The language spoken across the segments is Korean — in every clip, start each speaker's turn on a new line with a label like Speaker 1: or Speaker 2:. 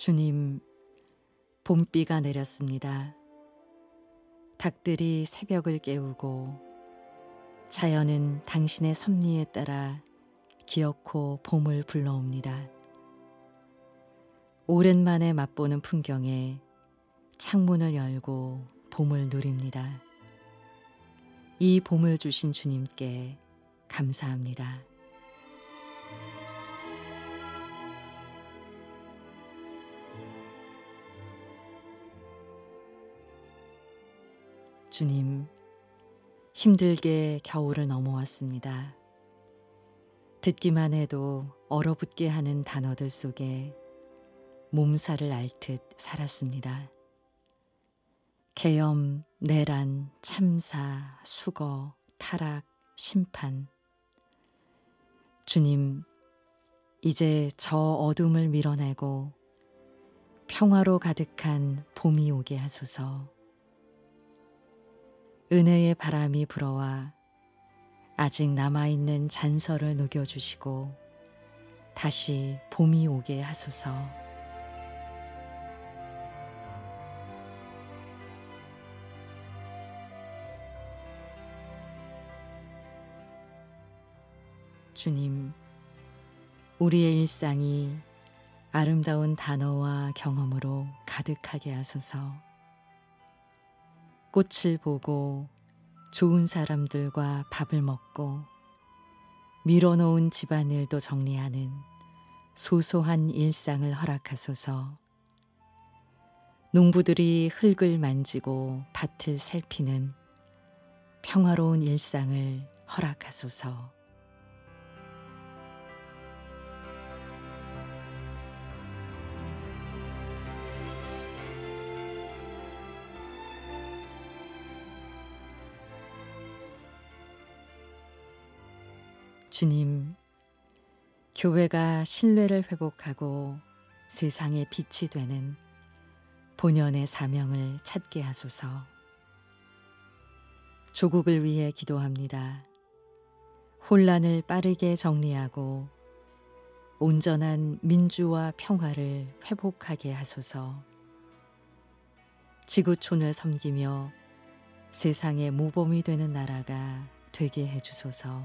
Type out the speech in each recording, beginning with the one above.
Speaker 1: 주님, 봄비가 내렸습니다. 닭들이 새벽을 깨우고 자연은 당신의 섭리에 따라 기어코 봄을 불러옵니다. 오랜만에 맛보는 풍경에 창문을 열고 봄을 누립니다. 이 봄을 주신 주님께 감사합니다. 주님, 힘들게 겨울을 넘어왔습니다. 듣기만 해도 얼어붙게 하는 단어들 속에 몸살을 앓듯 살았습니다. 계엄, 내란, 참사, 수거, 타락, 심판. 주님, 이제 저 어둠을 밀어내고 평화로 가득한 봄이 오게 하소서. 은혜의 바람이 불어와 아직 남아있는 잔설을 녹여주시고 다시 봄이 오게 하소서. 주님, 우리의 일상이 아름다운 단어와 경험으로 가득하게 하소서. 꽃을 보고 좋은 사람들과 밥을 먹고 미뤄놓은 집안일도 정리하는 소소한 일상을 허락하소서. 농부들이 흙을 만지고 밭을 살피는 평화로운 일상을 허락하소서. 주님, 교회가 신뢰를 회복하고 세상의 빛이 되는 본연의 사명을 찾게 하소서. 조국을 위해 기도합니다. 혼란을 빠르게 정리하고 온전한 민주와 평화를 회복하게 하소서. 지구촌을 섬기며 세상의 모범이 되는 나라가 되게 해주소서.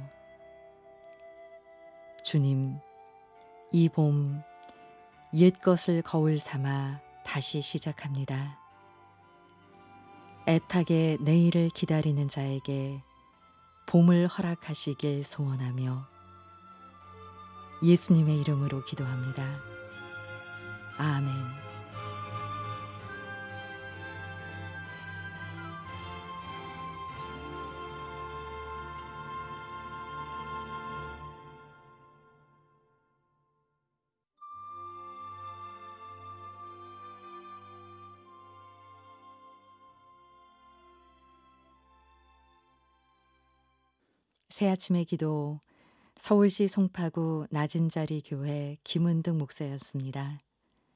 Speaker 1: 주님, 이 봄 옛것을 거울 삼아 다시 시작합니다. 애타게 내일을 기다리는 자에게 봄을 허락하시길 소원하며 예수님의 이름으로 기도합니다. 아멘. 새아침의 기도, 서울시 송파구 낮은자리 교회 김은득 목사였습니다.